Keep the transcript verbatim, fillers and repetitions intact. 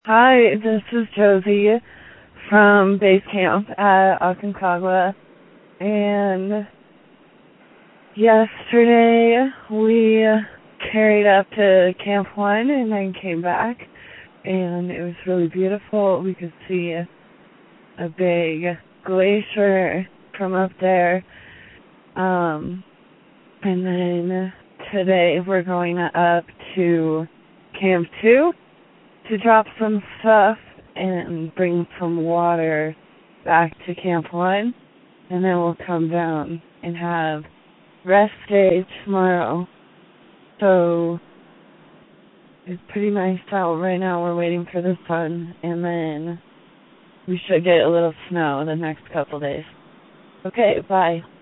Hi, this is Josie from base camp at Aconcagua, and yesterday we carried up to Camp One and then came back, and it was really beautiful. We could see a big glacier from up there, um, and then today we're going up to Camp Two to drop some stuff and bring some water back to Camp One, and then we'll come down and have rest day tomorrow. So it's pretty nice out right now. We're waiting for the sun, and then we should get a little snow the next couple days. Okay, bye.